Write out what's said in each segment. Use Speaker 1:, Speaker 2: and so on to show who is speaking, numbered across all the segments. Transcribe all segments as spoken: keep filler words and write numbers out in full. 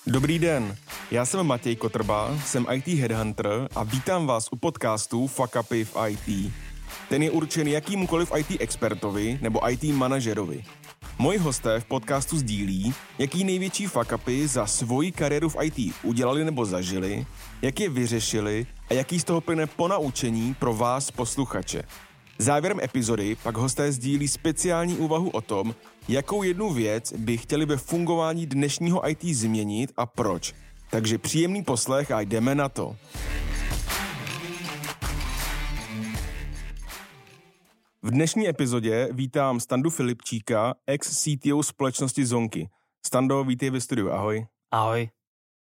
Speaker 1: Dobrý den, já jsem Matěj Kotrba, jsem í té headhunter a vítám vás u podcastu Fuck Upy v í té. Ten je určen jakýmukoliv í té expertovi nebo í té manažerovi. Moji hosté v podcastu sdílí, jaký největší fuck upy za svoji kariéru v í té udělali nebo zažili, jak je vyřešili a jaký z toho plyne ponaučení pro vás posluchače. Závěrem epizody pak hosté sdílí speciální úvahu o tom, jakou jednu věc by chtěli ve fungování dnešního í té změnit a proč. Takže příjemný poslech a jdeme na to. V dnešní epizodě vítám Standu Filipčíka, ex-C T O společnosti Zonky. Stando, vítej ve studiu, ahoj.
Speaker 2: Ahoj.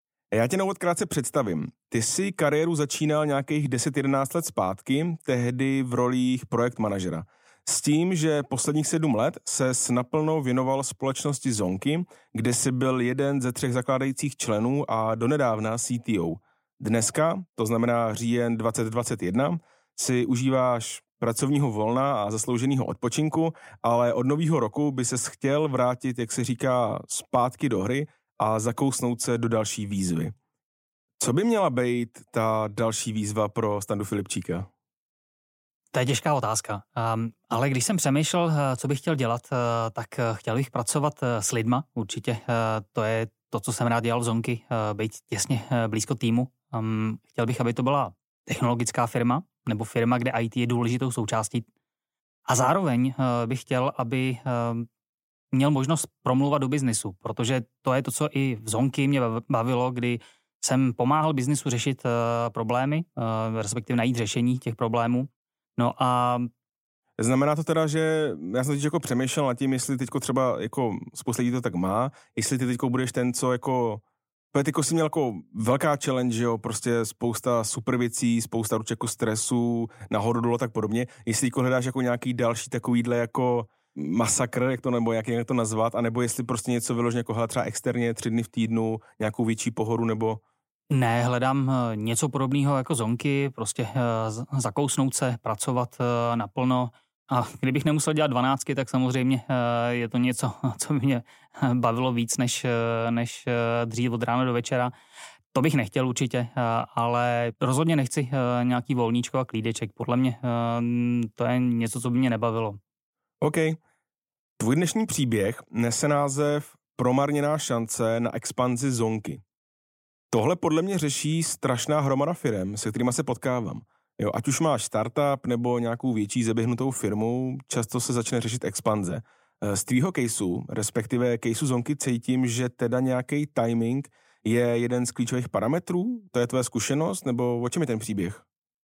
Speaker 1: Já tě na úvod krátce představím. Ty jsi kariéru začínal nějakých deset jedenáct let zpátky, tehdy v rolích projekt manažera. S tím, že posledních sedm let se naplno věnoval společnosti Zonky, kde jsi byl jeden ze třech zakládajících členů a donedávna C T O. Dneska, to znamená říjen dvacet dvacet jedna, si užíváš pracovního volna a zaslouženého odpočinku, ale od nového roku by ses chtěl vrátit, jak se říká, zpátky do hry a zakousnout se do další výzvy. Co by měla být ta další výzva pro Standu Filipčíka?
Speaker 2: To je těžká otázka, um, ale když jsem přemýšlel, co bych chtěl dělat, uh, tak chtěl bych pracovat uh, s lidma, určitě. Uh, to je to, co jsem rád dělal v Zonky, uh, být těsně uh, blízko týmu. Um, chtěl bych, aby to byla technologická firma, nebo firma, kde í té je důležitou součástí. A zároveň uh, bych chtěl, aby uh, měl možnost promluvat do biznisu, protože to je to, co i v Zonky mě bavilo, kdy jsem pomáhal biznisu řešit uh, problémy, uh, respektive najít řešení těch problémů. No a...
Speaker 1: Znamená to teda, že já jsem teď jako přemýšlel nad tím, jestli teďko třeba jako spousta lidí to tak má, jestli ty teďko budeš ten, co jako... Teďko jsi měl jako velká challenge, jo, prostě spousta super věcí, spousta určitě jako stresu, nahoru dolo tak podobně. Jestli teďko hledáš jako nějaký další takovýhle jako masakr, jak to, nebo jak, jak to nazvat, anebo jestli prostě něco vyloženě jako hele, třeba externě tři dny v týdnu, nějakou větší pohodu, nebo...
Speaker 2: Ne, hledám něco podobného jako Zonky, prostě zakousnout se, pracovat naplno. A kdybych nemusel dělat dvanáctky, tak samozřejmě je to něco, co by mě bavilo víc, než, než dřív od rána do večera. To bych nechtěl určitě, ale rozhodně nechci nějaký volníčko a klídeček. Podle mě to je něco, co by mě nebavilo.
Speaker 1: OK. Tvůj dnešní příběh nese název Promarněná šance na expanzi Zonky. Tohle podle mě řeší strašná hromada firem, se kterýma se potkávám. Jo, ať už máš startup nebo nějakou větší zeběhnutou firmu, často se začne řešit expanze. Z tvýho caseu, respektive caseu Zonky, cítím, že teda nějaký timing je jeden z klíčových parametrů? To je tvoje zkušenost, nebo o čem je ten příběh?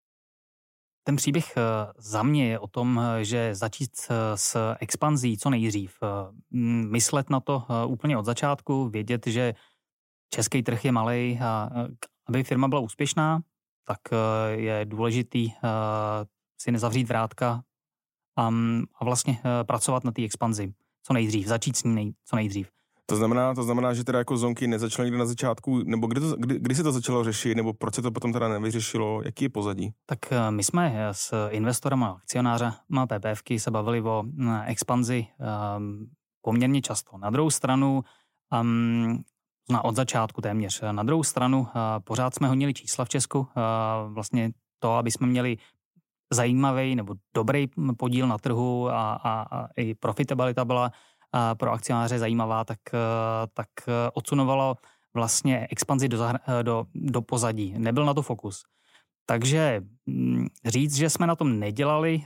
Speaker 2: Ten příběh za mě je o tom, že začít s expanzí co nejdřív. Myslet na to úplně od začátku, vědět, že český trh je malej a aby firma byla úspěšná, tak je důležitý si nezavřít vrátka a, a vlastně pracovat na té expanzi co nejdřív, začít s ní nej, co nejdřív.
Speaker 1: To znamená, to znamená, že teda jako Zonky nezačalo někdy na začátku, nebo kdy, to, kdy, kdy se to začalo řešit, nebo proč se to potom teda nevyřešilo, jaký je pozadí?
Speaker 2: Tak my jsme s investorem a akcionářama PPFky se bavili o expanzi um, poměrně často. Na druhou stranu um, od začátku téměř. Na druhou stranu pořád jsme honili čísla v Česku. Vlastně to, aby jsme měli zajímavý nebo dobrý podíl na trhu a, a, a i profitabilita byla pro akcionáře zajímavá, tak, tak odsunovalo vlastně expanzi do, do, do pozadí. Nebyl na to fokus. Takže říct, že jsme na tom nedělali,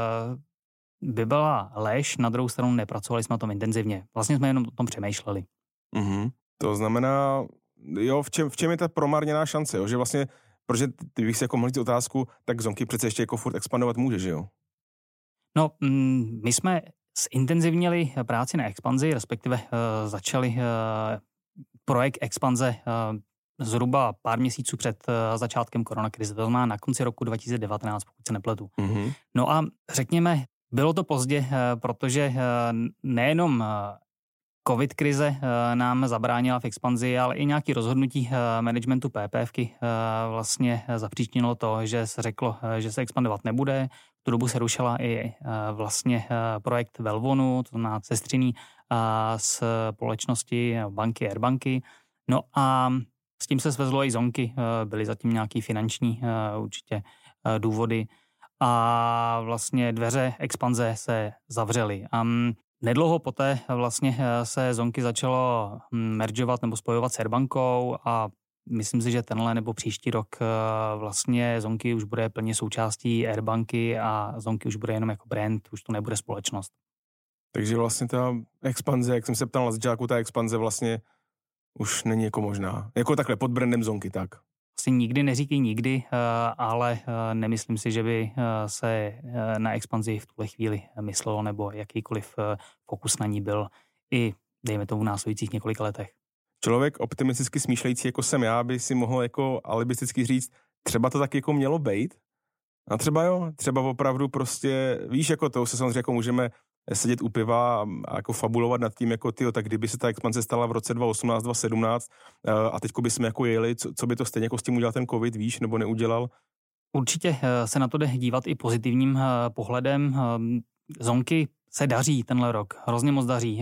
Speaker 2: by byla lež. Na druhou stranu nepracovali jsme na tom intenzivně. Vlastně jsme jenom o tom přemýšleli.
Speaker 1: Mhm. To znamená, jo, v čem, v čem je ta promarněná šance, jo? Že vlastně, protože ty bych si jako mohl říct otázku, tak Zonky přece ještě jako furt expandovat může, že jo?
Speaker 2: No, my jsme zintenzivnili práci na expanzi, respektive uh, začali uh, projekt expanze uh, zhruba pár měsíců před uh, začátkem koronakrize, to znamená na konci roku dva tisíce devatenáct, pokud se nepletu. Mm-hmm. No a řekněme, bylo to pozdě, uh, protože uh, nejenom uh, covid krize nám zabránila v expanzi, ale i nějaké rozhodnutí managementu PPFky vlastně zapříčinilo to, že se řeklo, že se expandovat nebude. V tu dobu se rušila i vlastně projekt Velvonu, to znamená sestřiný společnosti banky Airbanky. No a s tím se svezlo i zonky, byly zatím nějaký finanční určitě důvody a vlastně dveře expanze se zavřely. A nedlouho poté vlastně se zonky začalo meržovat nebo spojovat s Airbankou a myslím si, že tenhle nebo příští rok vlastně zonky už bude plně součástí Airbanky a zonky už bude jenom jako brand, už to nebude společnost.
Speaker 1: Takže vlastně ta expanze, jak jsem se ptal na začátku, ta expanze vlastně už není jako možná. Jako takhle pod brandem zonky, tak.
Speaker 2: Asi nikdy neříkej nikdy, ale nemyslím si, že by se na expanzi v tuhle chvíli myslelo nebo jakýkoliv fokus na ní byl i, dejme tomu, v následujících několika letech.
Speaker 1: Člověk optimisticky smýšlející, jako jsem já, by si mohl jako alibisticky říct, třeba to tak jako mělo být. A třeba jo, třeba opravdu prostě, víš, jako to se samozřejmě jako můžeme sedět u piva a, a jako fabulovat nad tím, jako tyjo, tak kdyby se ta expanze stala v roce dva tisíce osmnáct, dva tisíce sedmnáct a teďko bychom jako jeli, co, co by to stejně jako s tím udělal ten covid, víš, nebo neudělal?
Speaker 2: Určitě se na to jde dívat i pozitivním pohledem. Zonky se daří tenhle rok, hrozně moc daří.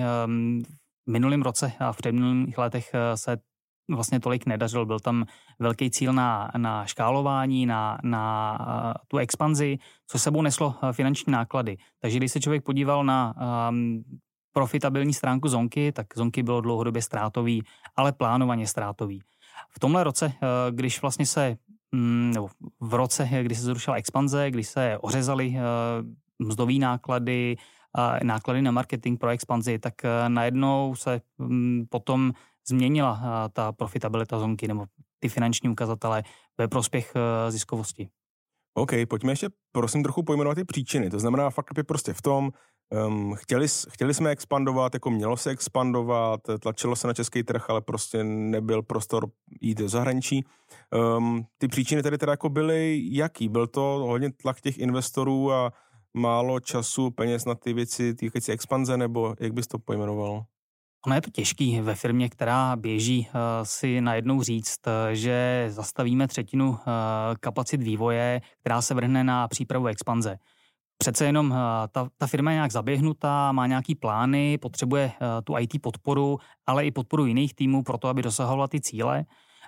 Speaker 2: V minulém roce a v předminulých letech se vlastně tolik nedařil. Byl tam velký cíl na, na škálování, na, na tu expanzi, co sebou neslo finanční náklady. Takže když se člověk podíval na um, profitabilní stránku zonky, tak zonky bylo dlouhodobě ztrátový, ale plánovaně ztrátový. V tomhle roce, když vlastně se, nebo v roce, kdy se zrušila expanze, kdy se ořezaly mzdový náklady, náklady na marketing pro expanzi, tak najednou se potom změnila ta profitabilita zonky nebo ty finanční ukazatele ve prospěch ziskovosti.
Speaker 1: OK, pojďme ještě prosím trochu pojmenovat ty příčiny. To znamená fakt je prostě v tom, um, chtěli, chtěli jsme expandovat, jako mělo se expandovat, tlačilo se na český trh, ale prostě nebyl prostor jít do zahraničí. Um, ty příčiny tady teda jako byly jaký? Byl to hodně tlak těch investorů a málo času, peněz na ty věci týkající expanze, nebo jak bys to pojmenoval?
Speaker 2: Ono je to těžký ve firmě, která běží, si najednou říct, že zastavíme třetinu kapacit vývoje, která se vrhne na přípravu expanze. Přece jenom ta, ta firma je nějak zaběhnutá, má nějaký plány, potřebuje tu í té podporu, ale i podporu jiných týmů pro to, aby dosahovala ty cíle.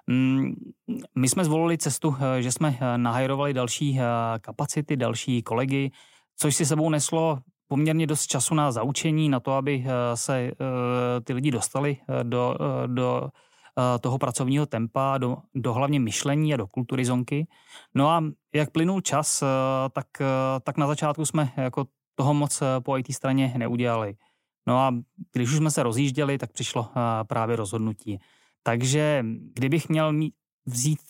Speaker 2: My jsme zvolili cestu, že jsme nahajrovali další kapacity, další kolegy, což si sebou neslo poměrně dost času na zaučení, na to, aby se ty lidi dostali do, do toho pracovního tempa, do, do hlavně myšlení a do kultury zonky. No a jak plynul čas, tak, tak na začátku jsme jako toho moc po í té straně neudělali. No a když už jsme se rozjížděli, tak přišlo právě rozhodnutí. Takže kdybych měl mít, vzít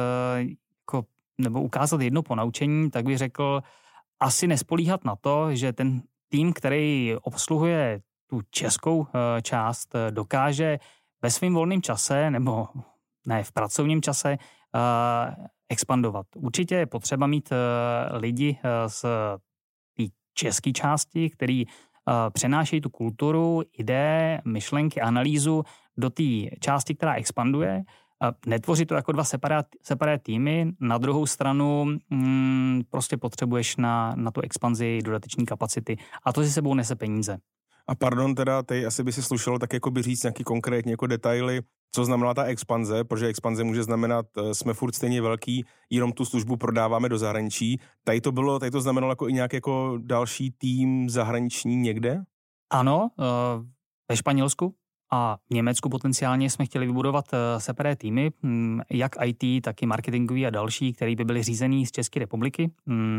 Speaker 2: jako, nebo ukázat jedno ponaučení, tak bych řekl, asi nespolíhat na to, že ten tým, který obsluhuje tu českou část, dokáže ve svém volném čase, nebo ne, v pracovním čase expandovat. Určitě je potřeba mít lidi z té české části, který přenášejí tu kulturu, ideje, myšlenky, analýzu do té části, která expanduje. Netvoří to jako dva separát, separát týmy. Na druhou stranu mm, prostě potřebuješ na, na tu expanzi dodateční kapacity. A to si sebou nese peníze.
Speaker 1: A pardon, teda, teď asi by si slušelo tak jako by říct nějaký konkrétní jako detaily, co znamená ta expanze, protože expanze může znamenat, jsme furt stejně velký, jenom tu službu prodáváme do zahraničí. Tady to bylo, tady to znamenalo jako i nějaký jako další tým zahraniční někde?
Speaker 2: Ano, ve Španělsku a v Německu potenciálně jsme chtěli vybudovat separé týmy, jak í té, tak i marketingový a další, který by byly řízený z České republiky,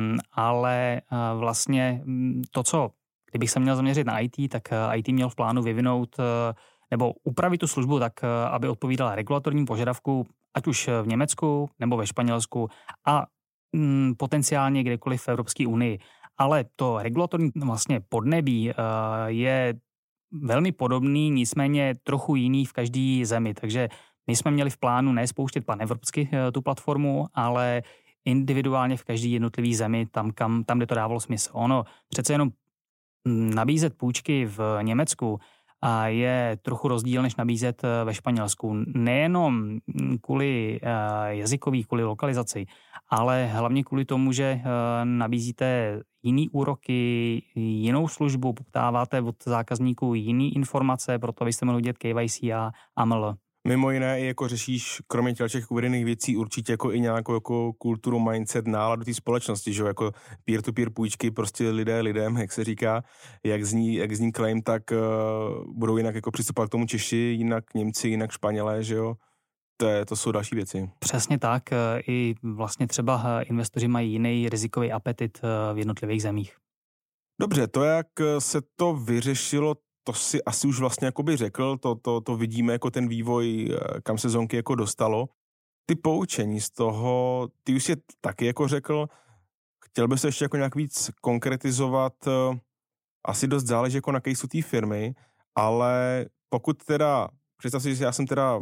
Speaker 2: ale vlastně to, co kdybych se měl zaměřit na í té, tak í té měl v plánu vyvinout nebo upravit tu službu tak, aby odpovídala regulatorním požadavku, ať už v Německu nebo ve Španělsku a mm, potenciálně kdekoliv v Evropské unii. Ale to regulatorní vlastně podnebí je velmi podobný, nicméně trochu jiný v každé zemi. Takže my jsme měli v plánu ne spouštět panevropsky tu platformu, ale individuálně v každé jednotlivé zemi, tam, kam, tam, kde to dávalo smysl. Ono přece jenom nabízet půjčky v Německu je trochu rozdíl, než nabízet ve Španělsku. Nejenom kvůli jazykový, kvůli lokalizaci, ale hlavně kvůli tomu, že nabízíte jiný úroky, jinou službu, poptáváte od zákazníků jiný informace, proto abyste mohli dělat K Y C a A M L.
Speaker 1: Mimo jiné i jako řešíš, kromě těch uvedených věcí, určitě jako i nějakou jako kulturu, mindset, náladu té společnosti, že jo, jako peer-to-peer půjčky, prostě lidé lidem, jak se říká, jak zní, jak zní claim, tak uh, budou jinak jako přistupovat k tomu Češi, jinak Němci, jinak Španělé, že jo. To, je, to jsou další věci.
Speaker 2: Přesně tak. I vlastně třeba investoři mají jiný rizikový apetit v jednotlivých zemích.
Speaker 1: Dobře, to, jak se to vyřešilo, to si asi už vlastně jakoby řekl, to, to, to vidíme jako ten vývoj, kam se Zonky jako dostalo. Ty poučení z toho, ty už jsi taky jako řekl, chtěl bys to ještě jako nějak víc konkretizovat, asi dost záleží jako na caseu té firmy, ale pokud teda, představ si, že já jsem teda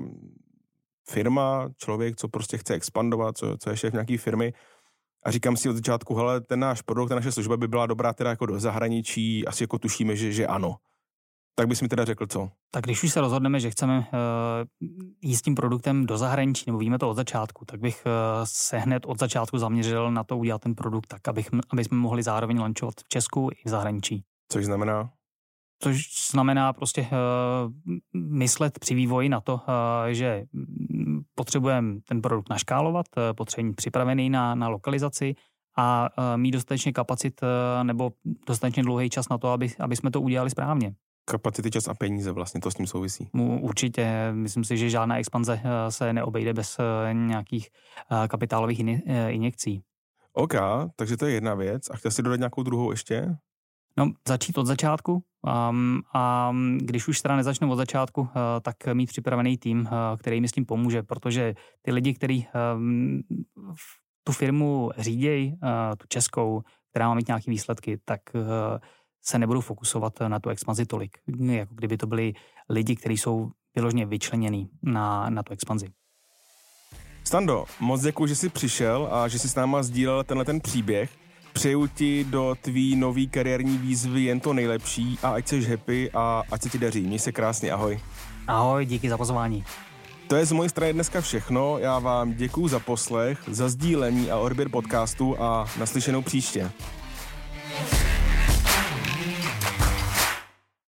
Speaker 1: firma, člověk, co prostě chce expandovat, co, co je šéf nějaký firmy a říkám si od začátku, hele, ten náš produkt, ta naše služba by byla dobrá teda jako do zahraničí, asi jako tušíme, že, že ano. Tak bys mi teda řekl co?
Speaker 2: Tak když už se rozhodneme, že chceme uh, jít s tím produktem do zahraničí, nebo víme to od začátku, tak bych uh, se hned od začátku zaměřil na to udělat ten produkt tak, abych, aby jsme mohli zároveň launchovat v Česku i v zahraničí.
Speaker 1: Což znamená?
Speaker 2: Což znamená prostě uh, myslet při vývoji na to, uh, že potřebujeme ten produkt naškálovat, uh, potřebujeme připravený na, na lokalizaci a uh, mít dostatečně kapacit uh, nebo dostatečně dlouhý čas na to, aby, aby jsme to udělali správně.
Speaker 1: Kapacity, čas a peníze vlastně, to s tím souvisí.
Speaker 2: Určitě, myslím si, že žádná expanze se neobejde bez nějakých kapitálových injekcí.
Speaker 1: OK, takže to je jedna věc. A chtěl jsi dodat nějakou druhou ještě?
Speaker 2: No, začít od začátku um, a když už teda nezačnu od začátku, uh, tak mít připravený tým, uh, který myslím pomůže, protože ty lidi, kteří um, tu firmu řídějí, uh, tu českou, která má mít nějaké výsledky, tak uh, se nebudou fokusovat na tu expanzi tolik, jako kdyby to byli lidi, kteří jsou vyloženě vyčlenění na, na tu expanzi.
Speaker 1: Stando, moc děkuji, že jsi přišel a že jsi s náma sdílel tenhle ten příběh. Přeju ti do tvý nový kariérní výzvy jen to nejlepší a ať jsi happy a ať se ti daří. Měj se krásně, ahoj.
Speaker 2: Ahoj, díky za pozvání.
Speaker 1: To je z mojej strany dneska všechno. Já vám děkuju za poslech, za sdílení a odběr podcastu a naslyšenou příště.